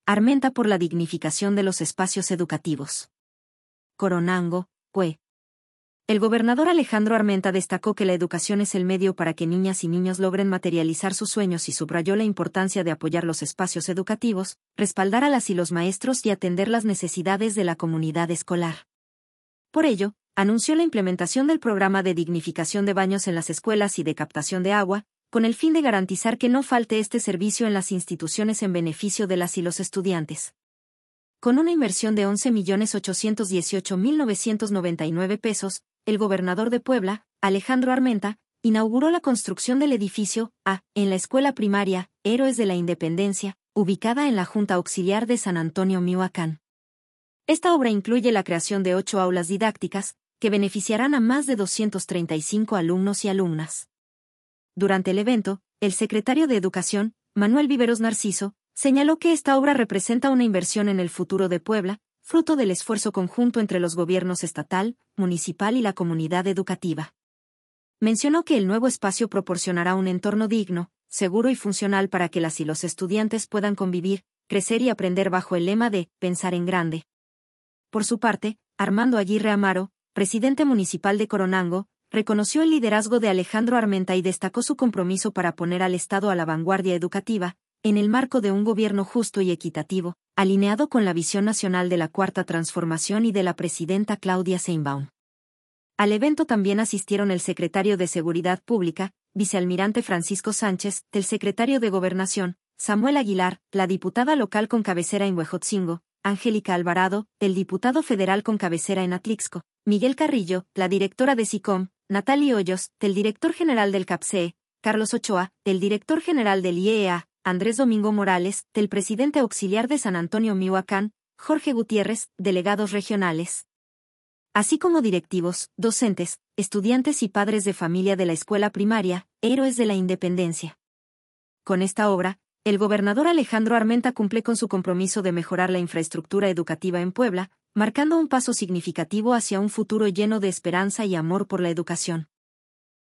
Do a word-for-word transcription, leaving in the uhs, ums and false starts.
Armenta por la dignificación de los espacios educativos. Coronango, Pue. El gobernador Alejandro Armenta destacó que la educación es el medio para que niñas y niños logren materializar sus sueños y subrayó la importancia de apoyar los espacios educativos, respaldar a las y los maestros y atender las necesidades de la comunidad escolar. Por ello, anunció la implementación del programa de dignificación de baños en las escuelas y de captación de agua, con el fin de garantizar que no falte este servicio en las instituciones en beneficio de las y los estudiantes. Con una inversión de once millones ochocientos dieciocho mil novecientos noventa y nueve pesos, el gobernador de Puebla, Alejandro Armenta, inauguró la construcción del edificio A en la escuela primaria Héroes de la Independencia, ubicada en la Junta Auxiliar de San Antonio, Michoacán. Esta obra incluye la creación de ocho aulas didácticas, que beneficiarán a más de doscientos treinta y cinco alumnos y alumnas. Durante el evento, el secretario de Educación, Manuel Viveros Narciso, señaló que esta obra representa una inversión en el futuro de Puebla, fruto del esfuerzo conjunto entre los gobiernos estatal, municipal y la comunidad educativa. Mencionó que el nuevo espacio proporcionará un entorno digno, seguro y funcional para que las y los estudiantes puedan convivir, crecer y aprender bajo el lema de «Pensar en grande». Por su parte, Armando Aguirre Amaro, presidente municipal de Coronango, reconoció el liderazgo de Alejandro Armenta y destacó su compromiso para poner al Estado a la vanguardia educativa, en el marco de un gobierno justo y equitativo, alineado con la visión nacional de la Cuarta Transformación y de la presidenta Claudia Sheinbaum. Al evento también asistieron el secretario de Seguridad Pública, vicealmirante Francisco Sánchez, el secretario de Gobernación, Samuel Aguilar, la diputada local con cabecera en Huejotzingo, Angélica Alvarado, el diputado federal con cabecera en Atlixco, Miguel Carrillo, la directora de SICOM, Natalie Hoyos, el director general del CAPCE, Carlos Ochoa, el director general del I E A, Andrés Domingo Morales, del presidente auxiliar de San Antonio, Michoacán, Jorge Gutiérrez, delegados regionales, así como directivos, docentes, estudiantes y padres de familia de la escuela primaria, Héroes de la Independencia. Con esta obra, el gobernador Alejandro Armenta cumple con su compromiso de mejorar la infraestructura educativa en Puebla, marcando un paso significativo hacia un futuro lleno de esperanza y amor por la educación.